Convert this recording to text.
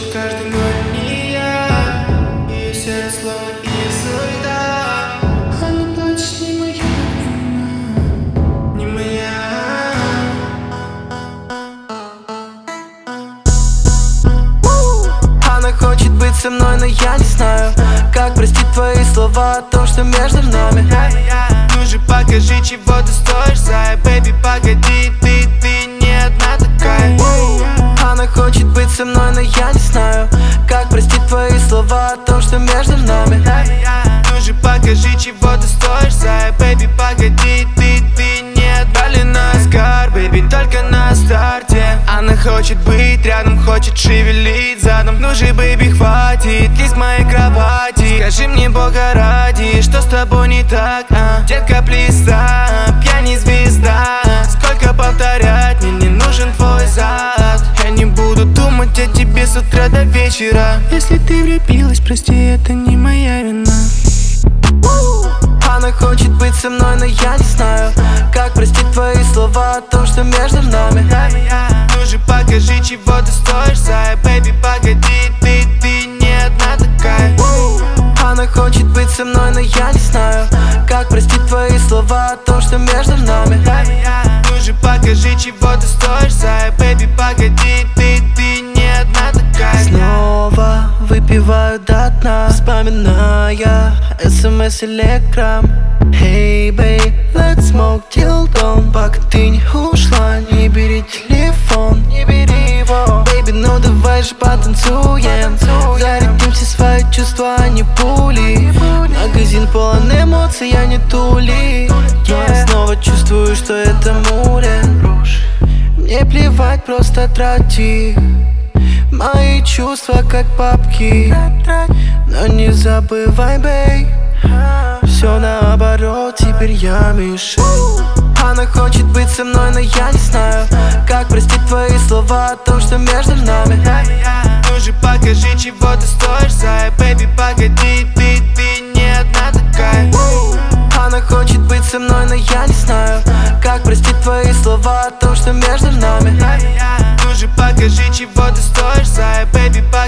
каждый ноль не я. Ее сердце словно из льда. Она плачет, не моя вина, не моя. Она хочет быть со мной, но я не знаю, как простить твои слова о том, что между нами. Ну же покажи, чего ты стоишь, зая. Бэйби, погоди, ты не одна такая. Она хочет быть со мной, но я не знаю, как простить твои слова о том, что между нами. Ну же покажи, чего ты стоишь, зая. Бэйби, погоди, ты не одна. Дали на Оскар, бэйби, только на старте. Она хочет быть рядом, хочет шевелить задом. Ну же, бэйби, хватит лезть к моей кровати. Скажи мне, Бога ради, что с тобой не так, а? Детка, плиса, я не звезда. Сколько повторять, мне не нужен твой зад. Я не буду думать о тебе с утра до вечера. Если ты влюбилась, прости, это не моя вина. Она хочет быть со мной, но я не знаю, как простить твои слова о том, что между нами. Ну же покажи, чего ты стоишь, зая. Бэйби, погоди, ты не одна такая. Она хочет быть со мной, но я не знаю, как простить твои слова о том, что между нами. Ну же покажи, чего ты стоишь, зая. Бэйби, погоди, ты не одна такая. Снова выпиваю до дна, вспоминая СМС или экран. Hey babe, let's smoke till dawn. Пока ты не ушла, не бери телефон, не бери его. Baby, ну давай же потанцуем, зарядим все свои чувства, а не пули. Магазин полон эмоций, я не тули. Но я снова чувствую, что это море. Мне плевать, просто трати мои чувства как папки. Но не забывай, бей, все наоборот, теперь я мишень. Она хочет быть со мной, но я не знаю, как простить твои слова о том, что между нами. Ну же покажи, чего ты стоишь, зая. Бэйби, погоди, ты не одна такая. Она хочет быть со мной, но я не знаю, как простить твои слова о том, что между нами. Ну же покажи, чего ты стоишь, зая. Бэйби,